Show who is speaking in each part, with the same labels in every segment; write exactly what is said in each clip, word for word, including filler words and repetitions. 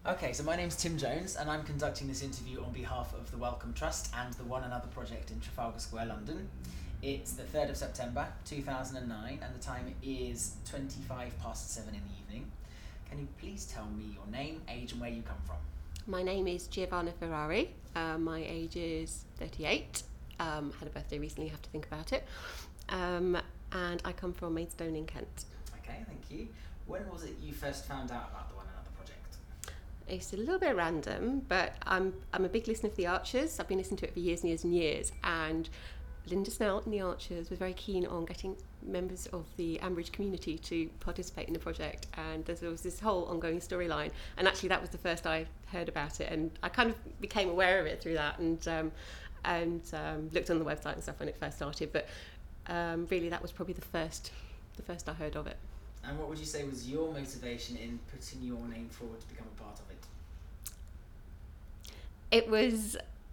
Speaker 1: Okay, so my name's Tim Jones, and I'm conducting this interview on behalf of the Wellcome Trust and the One Another Project in Trafalgar Square, London. It's the third of September two thousand nine, and the time is twenty-five past seven in the evening. Can you please tell me your name, age, and where you come from?
Speaker 2: My name is Giovanna Ferrari. Uh, my age is thirty-eight. Um, had a birthday recently, have to think about it. Um, and I come from Maidstone in Kent.
Speaker 1: Okay, thank you. When was it you first found out about the One Another Project?
Speaker 2: It's a little bit random, but I'm I'm a big listener of The Archers. I've been listening to it for years and years and years. And Linda Snell in The Archers was very keen on getting members of the Ambridge community to participate in the project, and there was this whole ongoing storyline, and actually that was the first I heard about it, and I kind of became aware of it through that, and um, and um, looked on the website and stuff when it first started, but um, really that was probably the first the first I heard of it.
Speaker 1: And what would you say was your motivation in putting your name forward to become a part of it?
Speaker 2: It was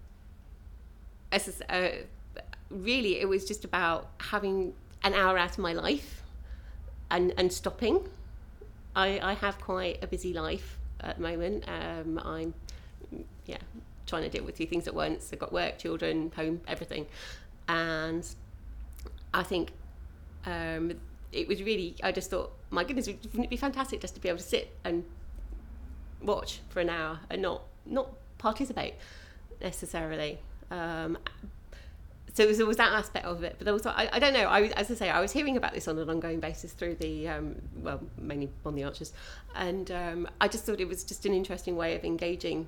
Speaker 2: uh, really it was just about having an hour out of my life and and stopping. I, I have quite a busy life at the moment. Um, I'm yeah trying to deal with two things at once. I've got work, children, home, everything, and I think um, it was really. I just thought, my goodness, wouldn't it be fantastic just to be able to sit and watch for an hour and not not participate necessarily. Um, So there was, there was that aspect of it, but also I, I don't know. I as I say, I was hearing about this on an ongoing basis through the um, well, mainly on The Archers, and um, I just thought it was just an interesting way of engaging,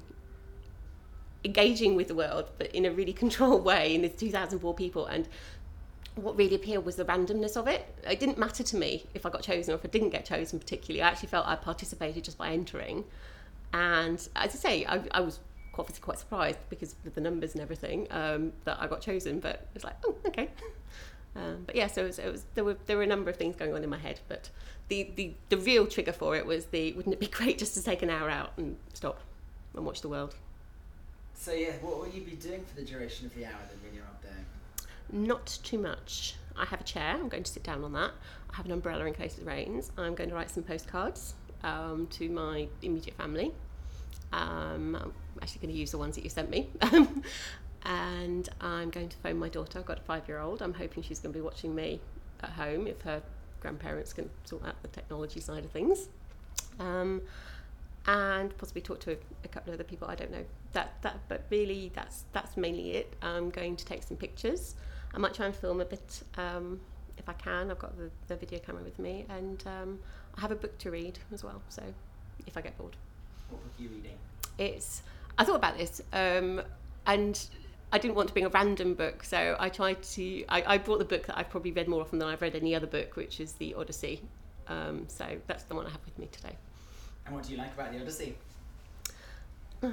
Speaker 2: engaging with the world, but in a really controlled way. And there's two thousand four people, and what really appealed was the randomness of it. It didn't matter to me if I got chosen or if I didn't get chosen particularly. I actually felt I participated just by entering, and as I say, I, I was. Obviously quite surprised because of the numbers and everything um, that I got chosen, but it was like, oh, okay. Um, but yeah, so it was, it was there were there were a number of things going on in my head, but the, the, the real trigger for it was the wouldn't it be great just to take an hour out and stop and watch the world.
Speaker 1: So yeah, what will you be doing for the duration of the hour then when you're up there?
Speaker 2: Not too much. I have a chair. I'm going to sit down on that. I have an umbrella in case it rains. I'm going to write some postcards um, to my immediate family. Um, I'm actually going to use the ones that you sent me. And I'm going to phone my daughter. I've got a five-year-old. I'm hoping she's going to be watching me at home if her grandparents can sort out the technology side of things. Um, and possibly talk to a, a couple of other people. I don't know. That that, but really, that's that's mainly it. I'm going to take some pictures. I might try and film a bit um, if I can. I've got the, the video camera with me, and um, I have a book to read as well. So if I get bored.
Speaker 1: What book are you reading?
Speaker 2: It's. I thought about this, um, and I didn't want to bring a random book, so I tried to. I, I brought the book that I've probably read more often than I've read any other book, which is the Odyssey. Um, so that's the one I have with me today.
Speaker 1: And what do you like about the Odyssey?
Speaker 2: Uh,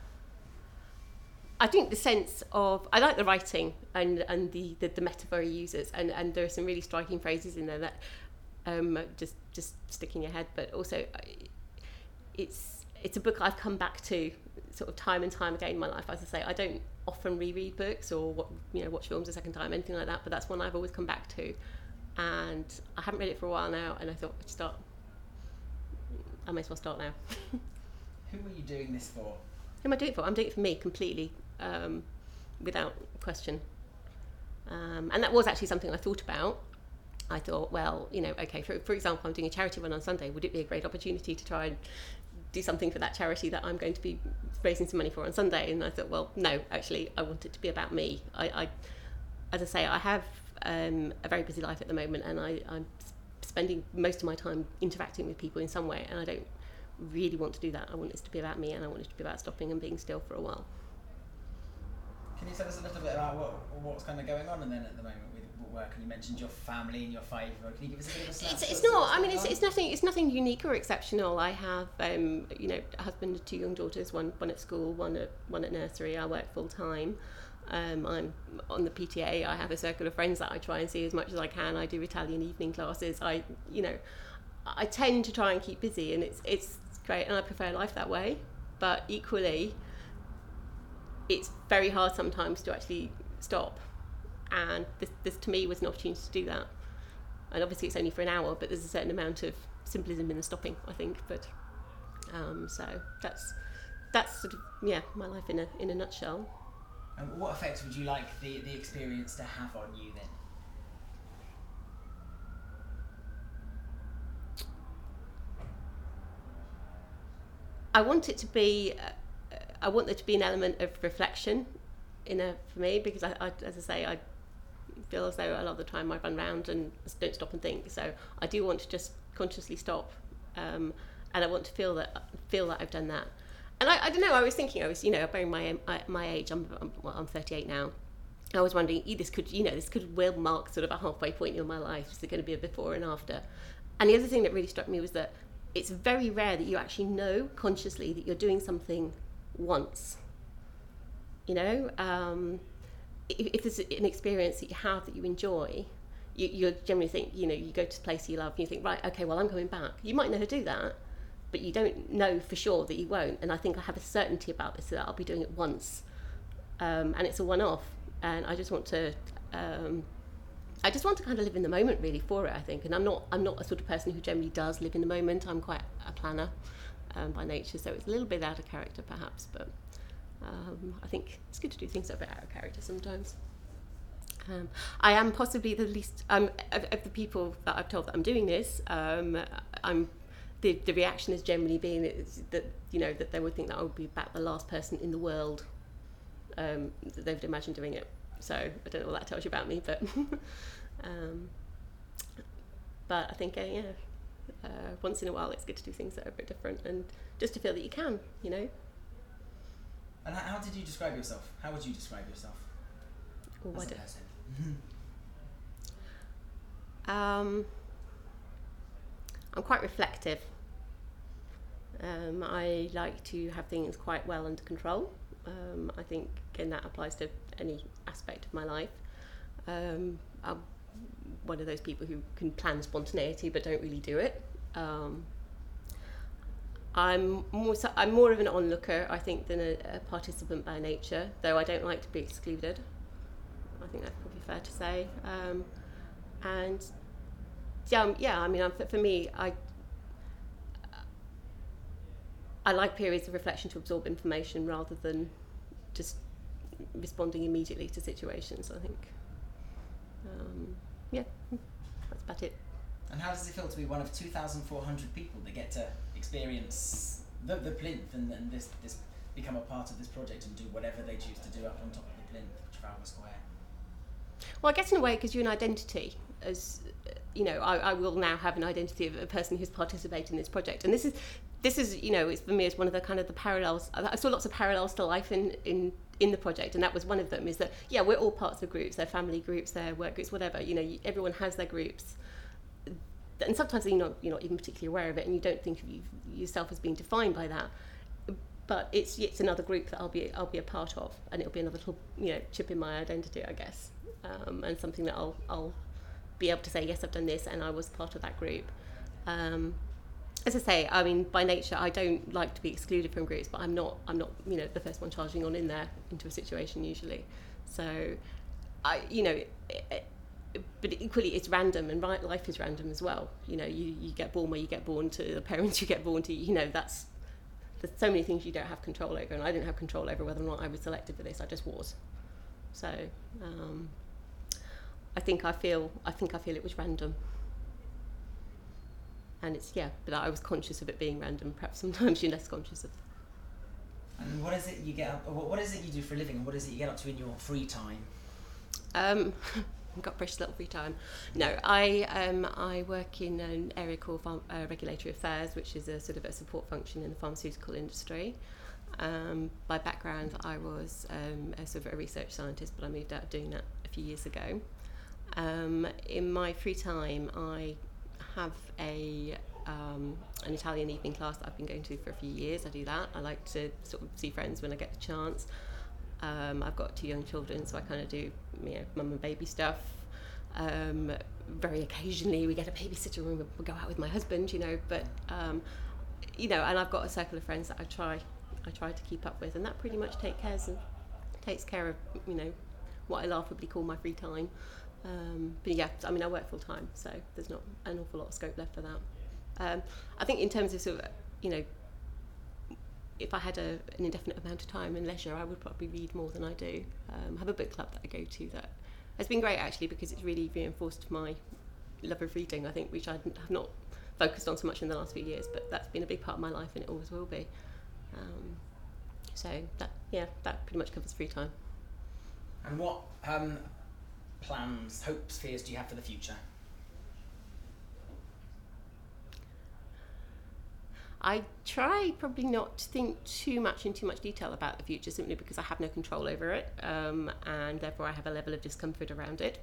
Speaker 2: I think the sense of I like the writing and and the the, the metaphor he uses, and, and there are some really striking phrases in there that um, just just stick in your head, but also it's. It's a book I've come back to sort of time and time again in my life. As I say, I don't often reread books or what, you know, watch films a second time, anything like that, but that's one I've always come back to. And I haven't read it for a while now, and I thought I'd start, I may as well start now.
Speaker 1: Who are you doing this for?
Speaker 2: Who am I doing it for? I'm doing it for me completely, um, without question. Um, and that was actually something I thought about. I thought, well, you know, okay, for, for example, I'm doing a charity run on Sunday. Would it be a great opportunity to try and do something for that charity that I'm going to be raising some money for on Sunday? And I thought, well, no, actually, I want it to be about me. I, I as I say, I have um, a very busy life at the moment, and I, I'm spending most of my time interacting with people in some way, and I don't really want to do that. I want it to be about me, and I want it to be about stopping and being still for a while.
Speaker 1: Can you tell us a little bit about what what's kind of going on and then at the moment with work? And you mentioned your family and your five. Can you give us a bit of a snapshot?
Speaker 2: It's, it's not. I mean, it's, it's nothing. It's nothing unique or exceptional. I have, um, you know, a husband and two young daughters. One one at school, one at one at nursery. I work full time. Um, I'm on the P T A. I have a circle of friends that I try and see as much as I can. I do Italian evening classes. I, you know, I tend to try and keep busy, and it's it's great, and I prefer life that way. But equally, it's very hard sometimes to actually stop, and this, this to me was an opportunity to do that. And obviously it's only for an hour, but there's a certain amount of symbolism in the stopping, I think. But Um, so that's that's sort of yeah my life in a in a nutshell.
Speaker 1: And what effect would you like the, the experience to have on you then?
Speaker 2: I want it to be, uh, I want there to be an element of reflection in a, for me, because I, I, as I say, I feel as though a lot of the time I run around and don't stop and think. So I do want to just consciously stop, um, and I want to feel that feel that I've done that. And I, I don't know. I was thinking, I was, you know, bearing my my age. I'm I'm, well, I'm thirty-eight now. I was wondering, this could, you know, this could well mark sort of a halfway point in my life. Is there going to be a before and after? And the other thing that really struck me was that it's very rare that you actually know consciously that you're doing something once. You know, um, if, if there's an experience that you have that you enjoy, you, you generally think, you know, you go to a place you love and you think, right, okay, well, I'm coming back. You might never do that, but you don't know for sure that you won't. And I think I have a certainty about this, that I'll be doing it once, um, and it's a one-off. And I just want to, um, I just want to kind of live in the moment really for it, I think. And I'm not, I'm not a sort of person who generally does live in the moment. I'm quite a planner um, by nature, so it's a little bit out of character perhaps, but um, I think it's good to do things that are a bit out of character sometimes. Um, I am possibly the least, um, of, of the people that I've told that I'm doing this, um, I'm, the, the reaction has generally been that, you know, that they would think that I would be about the last person in the world um, that they would imagine doing it. So I don't know what that tells you about me, but um, but I think uh, yeah, uh, once in a while it's good to do things that are a bit different and just to feel that you can, you know.
Speaker 1: And how, how did you describe yourself? How would you describe yourself
Speaker 2: Or
Speaker 1: as a person?
Speaker 2: um, I'm quite reflective. Um, I like to have things quite well under control. Um, I think, again, that applies to any aspect of my life. Um, I'm one of those people who can plan spontaneity but don't really do it. Um, I'm more so, I'm more of an onlooker, I think, than a, a participant by nature, though I don't like to be excluded. I think that's probably fair to say. Um, and yeah, um, yeah. I mean, um, for, for me, I I like periods of reflection to absorb information rather than just responding immediately to situations, I think. Um, yeah, that's about it.
Speaker 1: And how does it feel to be one of two thousand four hundred people that get to experience the, the plinth and, and this, this become a part of this project and do whatever they choose to do up on top of the plinth at Trafalgar Square?
Speaker 2: Well, I guess in a way it gives you an identity. As you know, I, I will now have an identity of a person who's participated in this project, and this is this is you know, it's for me, it's one of the kind of the parallels. I saw lots of parallels to life in in in the project, and that was one of them. Is that yeah, we're all parts of groups, they're family groups, they're work groups, whatever. You know, you, everyone has their groups, and sometimes you're not you're not even particularly aware of it, and you don't think of you, yourself as being defined by that. But it's it's another group that I'll be I'll be a part of, and it'll be another little you know chip in my identity, I guess, um, and something that I'll I'll be able to say, yes, I've done this and I was part of that group. Um, as I say, I mean, by nature, I don't like to be excluded from groups, but I'm not, I'm not, you know, the first one charging on in there into a situation usually. So, I, you know, it, it, but equally it's random, and right, life is random as well. You know, you, you get born where you get born to, the parents you get born to, you know, that's, there's so many things you don't have control over, and I didn't have control over whether or not I was selected for this, I just was. So, um, I think I feel I think I feel it was random, and it's yeah. But I was conscious of it being random. Perhaps sometimes you're less conscious of.
Speaker 1: And what is it you get up? What is it you do for a living? And what is it you get up to in your free time?
Speaker 2: Um, I've got precious little free time. No, I um I work in an area called Farm, uh, Regulatory Affairs, which is a sort of a support function in the pharmaceutical industry. Um, by background, I was um, a sort of a research scientist, but I moved out doing that a few years ago. Um, in my free time, I have a um, an Italian evening class that I've been going to for a few years. I do that. I like to sort of see friends when I get the chance. Um, I've got two young children, so I kind of do you know mum and baby stuff. Um, very occasionally, we get a babysitter and we go out with my husband, you know. But um, you know, and I've got a circle of friends that I try I try to keep up with, and that pretty much take cares of, takes care of you know what I laughably call my free time. Um, but yeah, I mean, I work full time, so there's not an awful lot of scope left for that. Um, I think in terms of sort of, you know, if I had a, an indefinite amount of time and leisure, I would probably read more than I do. Um, I have a book club that I go to that has been great actually, because it's really reinforced my love of reading, I think, which I have not focused on so much in the last few years, but that's been a big part of my life and it always will be. Um, so that, yeah, that pretty much covers free time.
Speaker 1: And what um, plans, hopes, fears do you have for the future?
Speaker 2: I try probably not to think too much in too much detail about the future, simply because I have no control over it, um, and therefore I have a level of discomfort around it.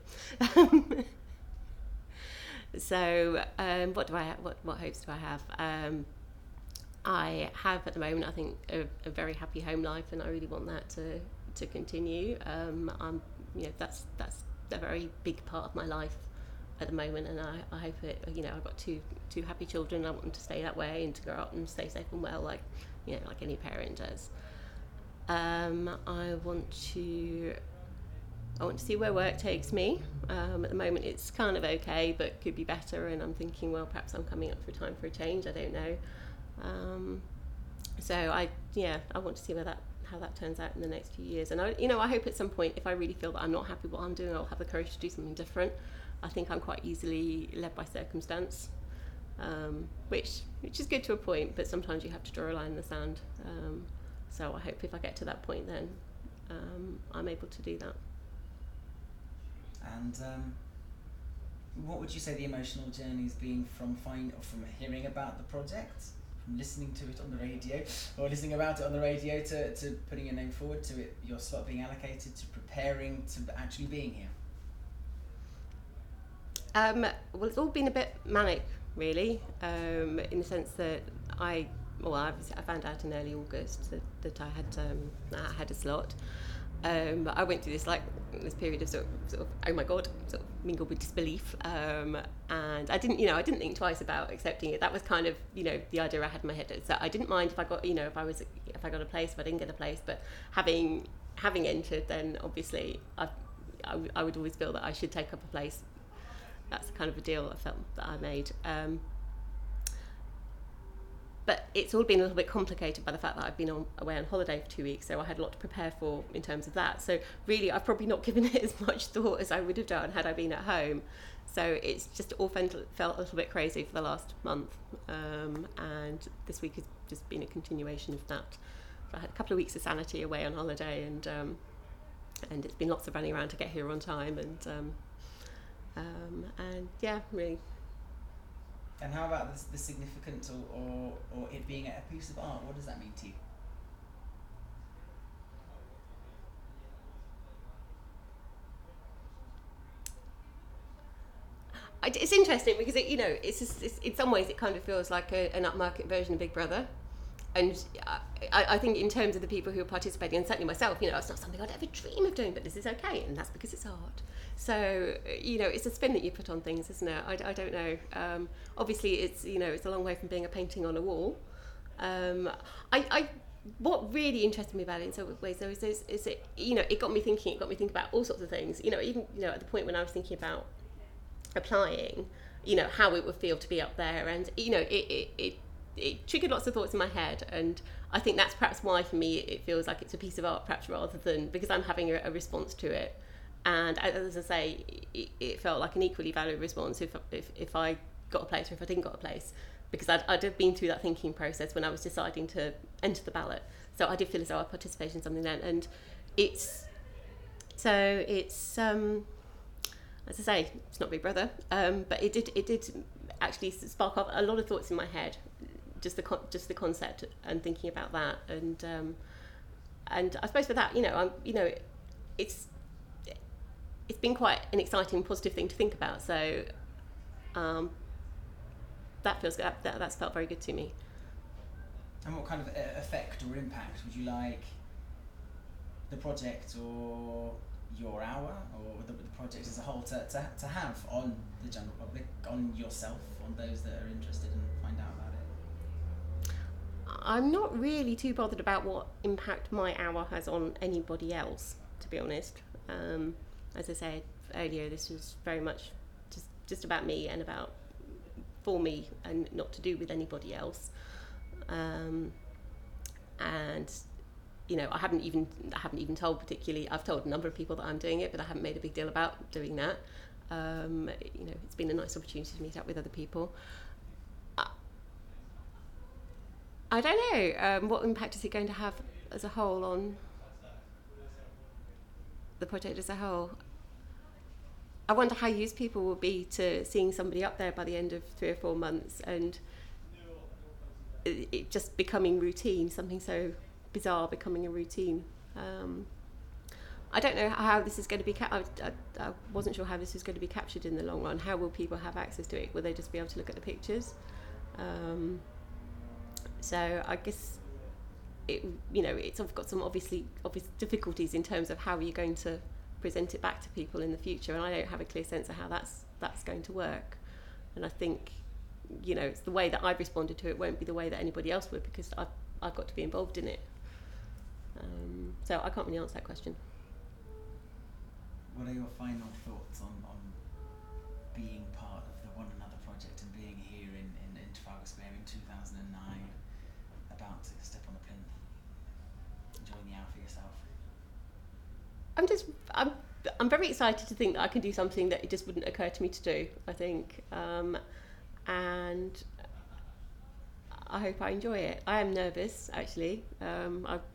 Speaker 2: So um, what do I ha- what what hopes do I have? Um, I have at the moment, I think, a, a very happy home life, and I really want that to to continue. Um, I'm, you know, that's that's a very big part of my life at the moment, and I, I hope it. You know, I've got two two happy children. I want them to stay that way and to grow up and stay safe and well, like you know, like any parent does. Um, I want to. I want to see where work takes me. Um, at the moment, it's kind of okay, but could be better. And I'm thinking, well, perhaps I'm coming up for time for a change. I don't know. Um, so I, yeah, I want to see where that how that turns out in the next few years. And I, you know, I hope at some point, if I really feel that I'm not happy with what I'm doing, I'll have the courage to do something different. I think I'm quite easily led by circumstance, um, which which is good to a point, but sometimes you have to draw a line in the sand. Um, so I hope if I get to that point, then um, I'm able to do that.
Speaker 1: And um, what would you say the emotional journey's been from find or from hearing about the project, from listening to it on the radio, or listening about it on the radio, to, to putting your name forward, to it your slot being allocated, to preparing, to actually being here?
Speaker 2: Um, well, it's all been a bit manic, really, um, in the sense that I, well, I, I found out in early August that, that I had um, I had a slot. Um, I went through this like this period of sort of, sort of oh my god, sort of mingled with disbelief, um, and I didn't, you know, I didn't think twice about accepting it. That was kind of, you know, the idea I had in my head. So I didn't mind if I got, you know, if I was, if I got a place, if I didn't get a place. But having having entered, then obviously I, I, I would always feel that I should take up a place. That's the kind of a deal I felt that I made. Um, But it's all been a little bit complicated by the fact that I've been on, away on holiday for two weeks, so I had a lot to prepare for in terms of that. So really, I've probably not given it as much thought as I would have done had I been at home. So it's just all felt, felt a little bit crazy for the last month, um, and this week has just been a continuation of that. So I had a couple of weeks of sanity away on holiday, and um, and it's been lots of running around to get here on time, and um, um, and yeah, really.
Speaker 1: And how about the, the significance or, or, or it being a piece of art? What does that mean to you?
Speaker 2: It's interesting because it, you know, it's, just, it's in some ways it kind of feels like a, an upmarket version of Big Brother, and I, I think in terms of the people who are participating, and certainly myself, you know, it's not something I'd ever dream of doing, but this is okay, and that's because it's art. So, you know, it's a spin that you put on things, isn't it? I, I don't know. Um, obviously, it's, you know, it's a long way from being a painting on a wall. Um, I, I, what really interested me about it in some ways, though, is, is, is it, you know, it got me thinking. It got me thinking about all sorts of things. You know, even, you know, at the point when I was thinking about applying, you know, how it would feel to be up there, and you know, it, it, it, it triggered lots of thoughts in my head, and I think that's perhaps why for me it feels like it's a piece of art, perhaps rather than because I'm having a, a response to it. And as I say, it, it felt like an equally valid response if, if if I got a place or if I didn't got a place, because I'd, I'd have been through that thinking process when I was deciding to enter the ballot. So I did feel as though I participated in something then, and it's so it's um, as I say, it's not Big Brother, um, but it did it did actually spark off a lot of thoughts in my head, just the con- just the concept and thinking about that, and um, and I suppose for that, you know, I'm you know, it's. It's been quite an exciting, positive thing to think about. So um, that feels good. That, that's felt very good to me.
Speaker 1: And what kind of effect or impact would you like the project or your hour or the, the project as a whole to, to, to have on the general public, on yourself, on those that are interested and find out about it?
Speaker 2: I'm not really too bothered about what impact my hour has on anybody else, to be honest. Um, As I said earlier, this was very much just, just about me and about for me and not to do with anybody else. Um, and you know, I haven't even I haven't even told particularly. I've told a number of people that I'm doing it, but I haven't made a big deal about doing that. Um, you know, it's been a nice opportunity to meet up with other people. I, I don't know um, what impact is it going to have as a whole on the project as a whole. I wonder how used people will be to seeing somebody up there by the end of three or four months and it, it just becoming routine, something so bizarre becoming a routine. Um, I don't know how this is going to be. Ca- I, I, I wasn't sure how this was going to be captured in the long run. How will people have access to it? Will they just be able to look at the pictures? Um, so I guess it, you know, it's got some obviously obvious difficulties in terms of how are you going to present it back to people in the future, and I don't have a clear sense of how that's that's going to work. And I think, you know, it's the way that I've responded to it won't be the way that anybody else would, because I've I've got to be involved in it. Um, so I can't really answer that question.
Speaker 1: What are your final thoughts on, on being part of the One Another project and being here in, in, in Trafalgar Square in two thousand nine, about to step on a plinth, enjoying the hour for yourself?
Speaker 2: I'm just, I'm, I'm very excited to think that I can do something that it just wouldn't occur to me to do, I think. Um, and I hope I enjoy it. I am nervous, actually. Um, I,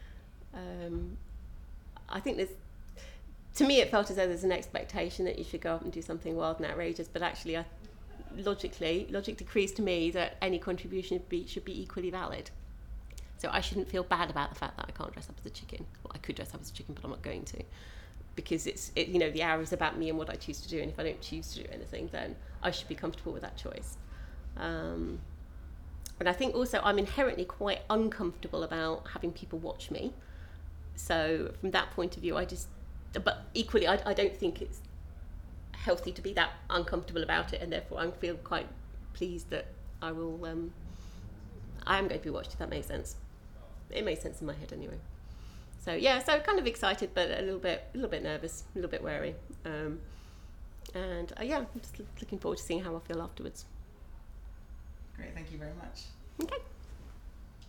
Speaker 2: um, I think there's, to me it felt as though there's an expectation that you should go up and do something wild and outrageous, but actually I, logically, logic decrees to me that any contribution should be, should be equally valid. So I shouldn't feel bad about the fact that I can't dress up as a chicken. Well, I could dress up as a chicken, but I'm not going to, because it's, it, you know, the hour is about me and what I choose to do, and if I don't choose to do anything, then I should be comfortable with that choice. Um, and I think also I'm inherently quite uncomfortable about having people watch me. So from that point of view, I just, but equally, I, I don't think it's healthy to be that uncomfortable about it, and therefore I feel quite pleased that I will, um, I am going to be watched, if that makes sense. It makes sense in my head anyway. So yeah, so kind of excited, but a little bit, a little bit nervous, a little bit wary, um, and uh, yeah, I'm just looking forward to seeing how I feel afterwards.
Speaker 1: Great, thank you very much.
Speaker 2: Okay.